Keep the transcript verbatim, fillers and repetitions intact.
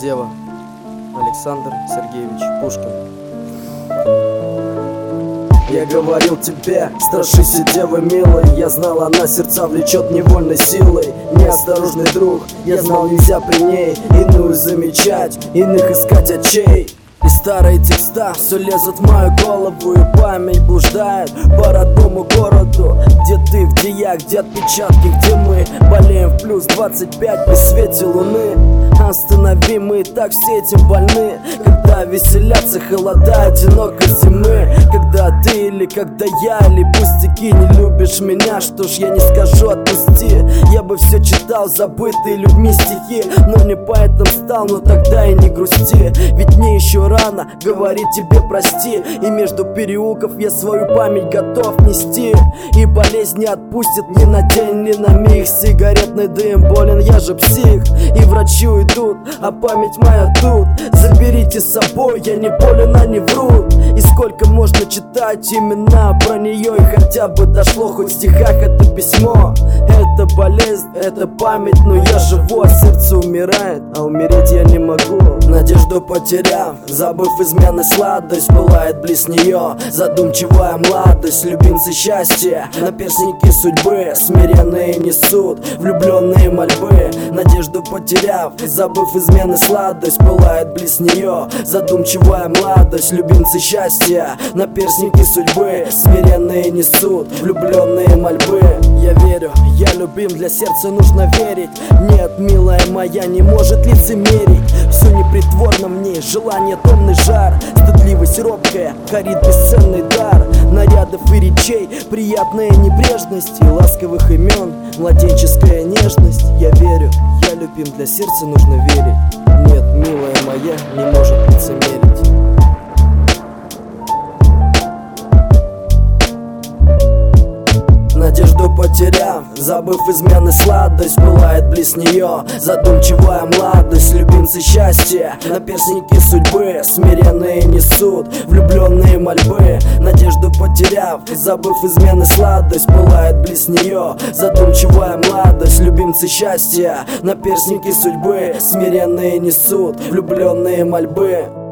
Дева. Александр Сергеевич Пушкин. Я говорил тебе, страшись девы милой. Я знал, она сердца влечет невольной силой. Неосторожный друг, я знал, нельзя при ней иную замечать, иных искать очей. И старые текста все лезут в мою голову, и память блуждает по родному городу. Где ты, где я, где отпечатки, где мы болеем в плюс двадцать пять при свете луны. Останови, мы и так все этим больны. Когда веселятся холода одинокой зимы. Когда ты или когда я, или пустяки. Не любишь меня, что ж я не скажу отпусти. Я бы все читал забытые людьми стихи, но не поэтом стал, но тогда и не грусти. Ведь мне еще рано говорить тебе прости. И между переулков я свою память готов нести. И болезнь не отпустит ни на день, ни на миг. Сигаретный дым, болен я же псих. И врачи уйдут, а память моя тут. Заберите с собой, я не болен, они врут. И сколько можно читать именно про нее, и хотя бы дошло хоть в стихах это письмо. Это болезнь, это память, но я живу, а сердце умирает, а умереть я не могу. Надежду потеряв, забыв измены сладость, пылает близ нее задумчивая младость. Любимцы счастья, наперстники судьбы, смиренные несут влюбленные мольбы. Надежду потеряв, забыв измены сладость, пылает близ нее задумчивая младость. Любимцы счастья, наперстники судьбы, смиренные несут влюбленные мольбы. Я верю, я любим, для сердца нужно верить. Нет, милая моя, не может лицемерить. Все непритворно в ней, желание томный жар. Стыдливость робкая, горит бесценный дар. Нарядов и речей, приятная небрежность. И ласковых имен, младенческая нежность. Я верю, я любим, для сердца нужно верить. Нет, милая моя, не может лицемерить. Надежду потеряв, забыв измены сладость, пылает близ нее задумчивая младость. Любимцы счастья, наперстники судьбы, смиренные несут влюбленные мольбы. Надежду потеряв, забыв измены сладость, пылает близ нее задумчивая младость. Любимцы счастья, наперстники судьбы, смиренные несут влюбленные мольбы.